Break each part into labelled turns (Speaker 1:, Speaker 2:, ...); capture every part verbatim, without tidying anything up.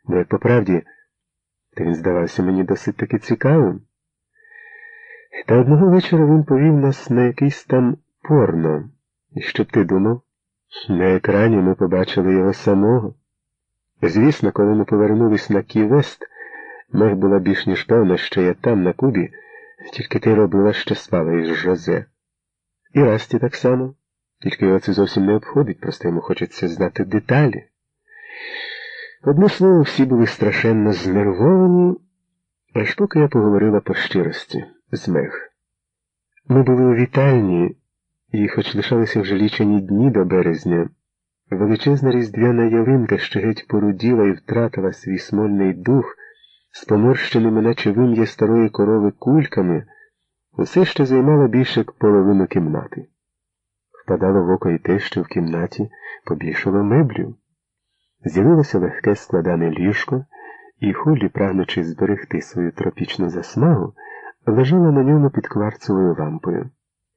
Speaker 1: Бо, як по правді, то він здавався мені досить таки цікавим. Та одного вечора він повів нас на якийсь там порно. І що б ти думав? На екрані ми побачили його самого. Звісно, коли ми повернулись на Кі-Вест, Мег була більш ніж певна, що я там, на Кубі, тільки ти робила, що спала із Жозе. І Расті так само. Тільки його це зовсім не обходить, просто йому хочеться знати деталі. Одне слово, всі були страшенно знервовані, аж поки я поговорила по щирості з Мег. Ми були у вітальні, і хоч лишалися вже лічені дні до березня, величезна різдвяна ялинка, що геть поруділа і втратила свій смольний дух, з поморщеними, наче вим'я старої корови, кульками, усе ще займала більше як половину кімнати. Впадало в око і те, що в кімнаті побільшало меблів. З'явилося легке складане ліжко, і Холлі, прагнучи зберегти свою тропічну засмагу, лежала на ньому під кварцевою лампою.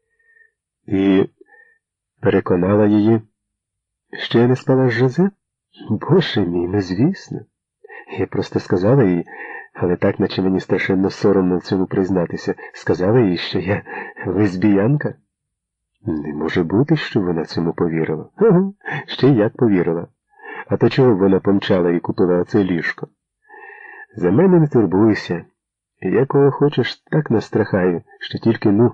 Speaker 1: І переконала її, що я не спала з Жозе? Боже мій, ну звісно. Я просто сказала їй, але так, наче мені страшенно соромно в цьому признатися, сказала їй, що я лесбіянка. Не може бути, що вона цьому повірила. Ага, ще й як повірила. А то чого б вона помчала і купила оце ліжко? За мене не турбуйся. Я кого хочеш так настрахаю, що тільки, ну,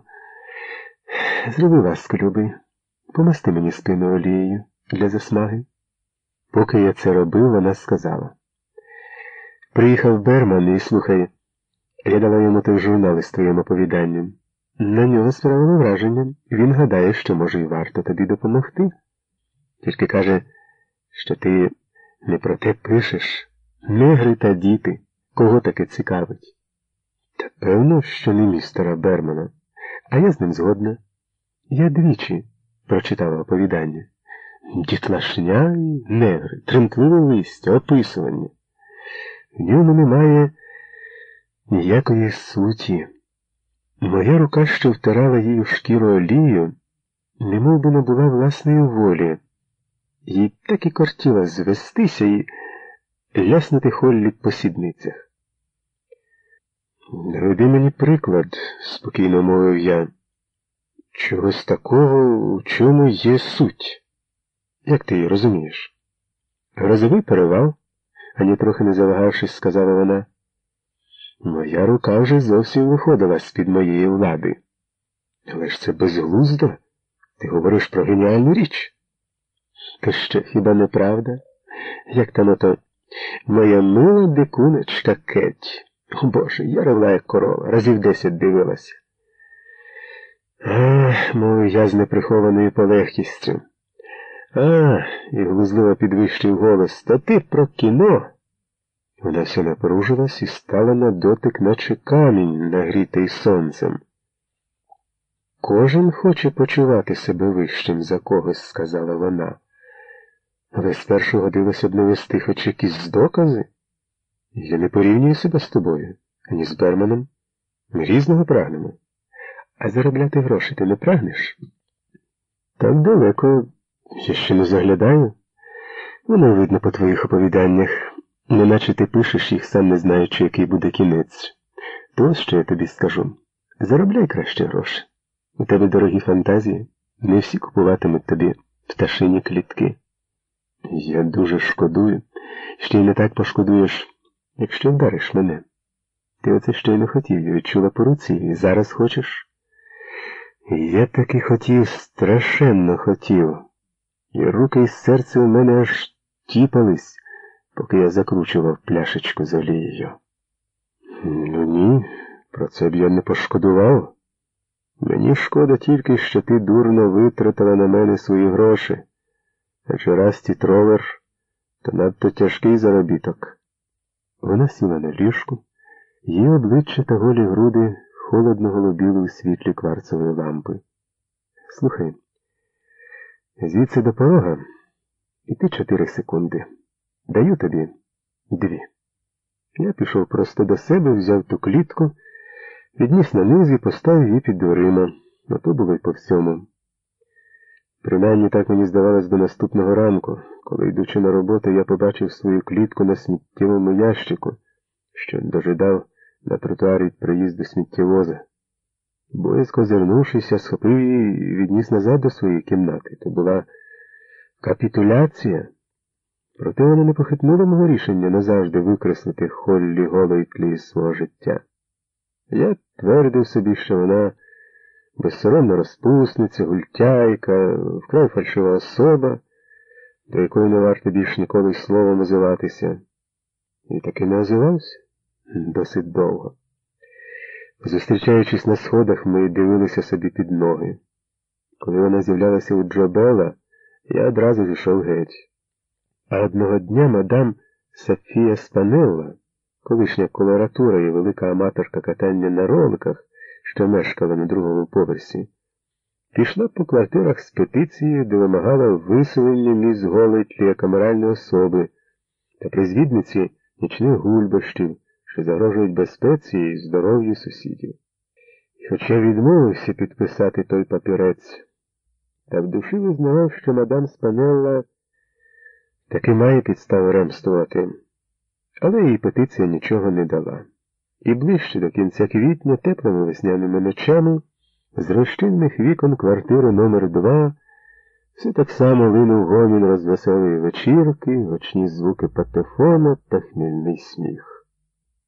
Speaker 1: зроби ласку, любий, помасти мені спину олією для засмаги. Поки я це робив, вона сказала. Приїхав Берман і, слухай, я дала йому той журнал із твоїм оповіданням. На нього справило враження. Він гадає, що, може, і варто тобі допомогти. Тільки каже, що ти не про те пишеш. Негри та діти. Кого таке цікавить? Та певно, що не містера Бермана. А я з ним згодна. Я двічі прочитала оповідання. Дітлашня і негри, тремтливе листя, описування. В ньому немає ніякої суті. Моя рука, що втирала їй у шкіру олію, немов би не була власної волі. Їй так і кортіла звестися і ляснути Холлі по сідницях. «Наведи мені приклад», – спокійно мовив я, – «чогось такого, у чому є суть. Як ти її розумієш?» «Грозовий перевал», – ані трохи не завагавшись, сказала вона. «Моя рука вже зовсім виходила з-під моєї влади. Але ж це безглуздо. Ти говориш про геніальну річ». «То що, хіба не правда? Як там ото моя мила дикунечка Кеть. О, Боже, я ревла як корова, разів десять дивилася». «Ах», – мовив я з неприхованою полегкістю. «А», – і глузливо підвищив голос, – «то ти про кіно». Вона все напружилась і стала на дотик, наче камінь, нагрітий сонцем. «Кожен хоче почувати себе вищим за когось», – сказала вона. «Але спершу годилося б навести хоч якісь докази. Я не порівнюю себе з тобою, ані з Берманом. Ми різного прагнемо. А заробляти гроші ти не прагнеш?» «Так далеко. Я ще не заглядаю. Воно видно по твоїх оповіданнях. Неначе ти пишеш їх, сам не знаючи, який буде кінець. То ось що я тобі скажу. Заробляй краще гроші. У тебе дорогі фантазії. Не всі купуватимуть тобі пташині клітки». «Я дуже шкодую. Ще й не так пошкодуєш, якщо вдариш мене. Ти оце щойно хотів, я відчула по руці, і зараз хочеш?» «Я таки хотів, страшенно хотів. І руки і серце у мене аж тіпались, поки я закручував пляшечку з олією». «Ну ні, про це б я не пошкодував. Мені шкода тільки, що ти дурно витратила на мене свої гроші. Адже Расті Тровер – то надто тяжкий заробіток». Вона сіла на ліжку, її обличчя та голі груди холодно голубіли у світлі кварцевої лампи. «Слухай, звідси до порога іти чотири секунди. Даю тобі дві». Я пішов просто до себе, взяв ту клітку, відніс на низ і поставив її під дверима. А то було й по всьому. Принаймні так мені здавалось до наступного ранку, коли, йдучи на роботу, я побачив свою клітку на сміттєвому ящику, що дожидав на тротуарі від приїзду сміттєвоза. Боязко озирнувшись, схопив її і відніс назад до своєї кімнати. То була капітуляція. Проте вона не похитнула мого рішення назавжди викреслити Холлі Голейтлі із свого життя. Я твердив собі, що вона безсоромна розпусниця, гультяйка, вкрай фальшива особа, до якої не варто більш ніколи й словом називатися. І таки не озивався досить довго. Зустрічаючись на сходах, ми дивилися собі під ноги. Коли вона з'являлася у Джобела, я одразу зійшов геть. А одного дня мадам Софія Спанелла, колишня колоратура і велика аматорка катання на роликах, що мешкала на другому поверсі, пішла по квартирах з петицією, де вимагала виселення міс Голейтлі як аморальної особи та призвідниці нічних гульбощів, що загрожують безпеці і здоров'ю сусідів. І хоча відмовився підписати той папірець, та в душі визнавав, що мадам Спанелла таки має підставу ремствувати, але її петиція нічого не дала. І ближче до кінця квітня, теплими весняними ночами, з розчинних вікон квартири номер два все так само линув гомін розвеселої вечірки, гучні звуки патефона та хмільний сміх.